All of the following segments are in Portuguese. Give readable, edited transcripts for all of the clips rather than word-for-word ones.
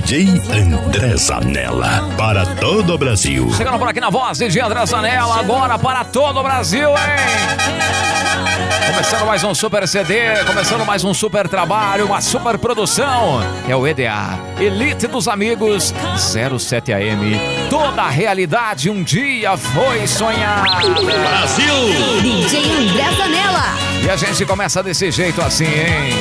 DJ André Zanella, para todo o Brasil. Chegando por aqui na voz, DJ André Zanella, agora para todo o Brasil, hein? Começando mais um super CD, começando mais um super trabalho, uma super produção. É o EDA, Elite dos Amigos, 07 AM. Toda a realidade um dia foi sonhada. Brasil! DJ André Zanella. E a gente começa desse jeito assim, hein?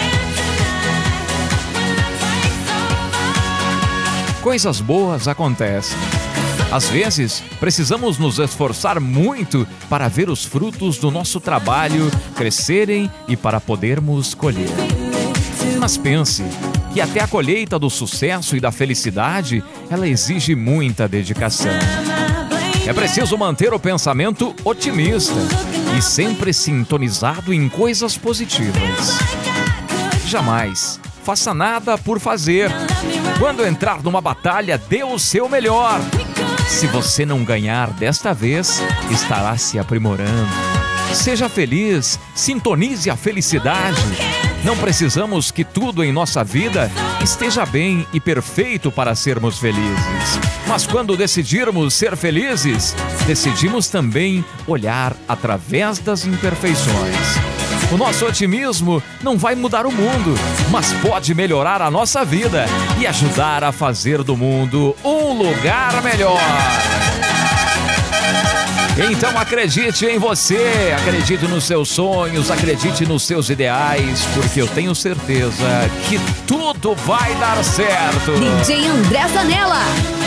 Coisas boas acontecem. Às vezes, precisamos nos esforçar muito para ver os frutos do nosso trabalho crescerem e para podermos colher. Mas pense que até a colheita do sucesso e da felicidade, ela exige muita dedicação. É preciso manter o pensamento otimista e sempre sintonizado em coisas positivas. Jamais faça nada por fazer. Quando entrar numa batalha, dê o seu melhor. Se você não ganhar desta vez, estará se aprimorando. Seja feliz, sintonize a felicidade. Não precisamos que tudo em nossa vida esteja bem e perfeito para sermos felizes. Mas quando decidirmos ser felizes, decidimos também olhar através das imperfeições. O nosso otimismo não vai mudar o mundo, mas pode melhorar a nossa vida e ajudar a fazer do mundo um lugar melhor. Então acredite em você, acredite nos seus sonhos, acredite nos seus ideais, porque eu tenho certeza que tudo vai dar certo. DJ André Zanella.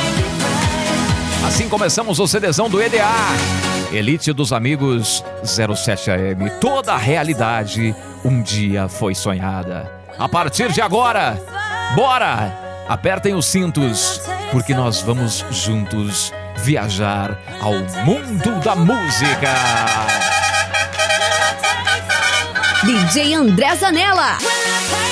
Assim começamos o CDzão do EDA, Elite dos Amigos, 07 AM. Toda a realidade um dia foi sonhada. A partir de agora, bora! Apertem os cintos, porque nós vamos juntos viajar ao mundo da música. DJ André Zanella.